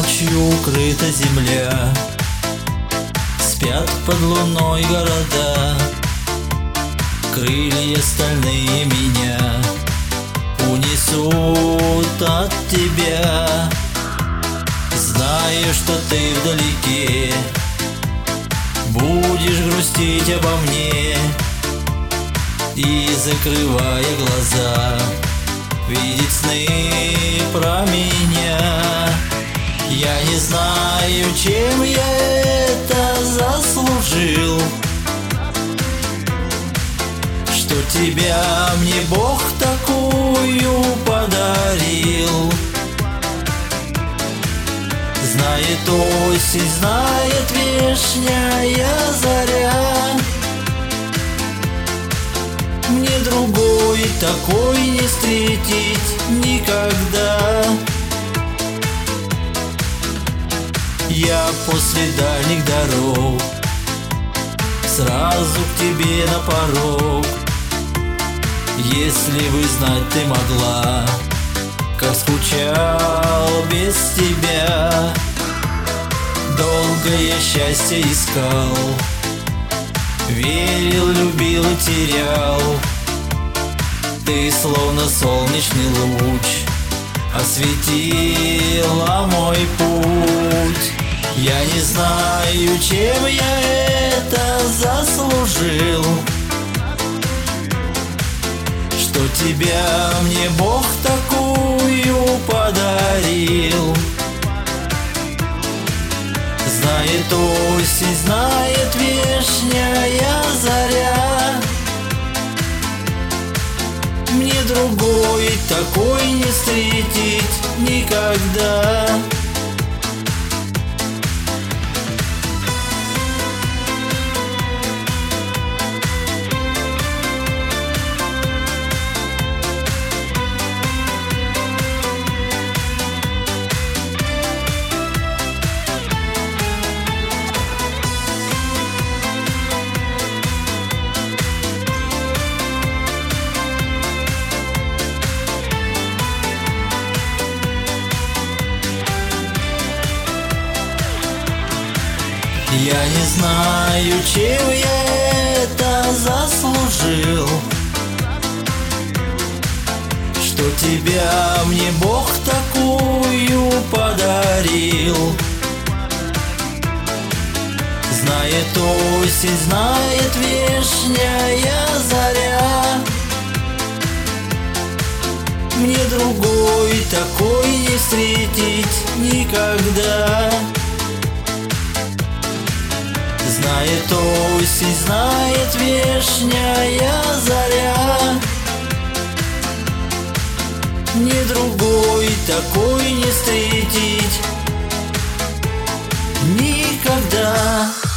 Ночью укрыта земля, спят под луной города. Крылья стальные меня унесут от тебя. Знаю, что ты вдалеке будешь грустить обо мне, и, закрывая глаза, видеть сны про меня. Я не знаю, чем я это заслужил, что тебя мне Бог такую подарил. Знает осень, знает вешняя заря, мне другой такой не встретить никогда. Я после дальних дорог сразу к тебе на порог. Если бы знать ты могла, как скучал без тебя. Долго я счастье искал, верил, любил и терял. Ты словно солнечный луч осветила мой путь. Я не знаю, чем я это заслужил, что тебя мне Бог такую подарил. Знает осень, знает вешняя заря, мне другой такой не встретить никогда. Я не знаю, чем я это заслужил, что тебя мне Бог такую подарил. Знает осень, знает вешняя заря, мне другой такой не встретить никогда. Знает осень, знает вешняя заря, мне другой такой не встретить никогда.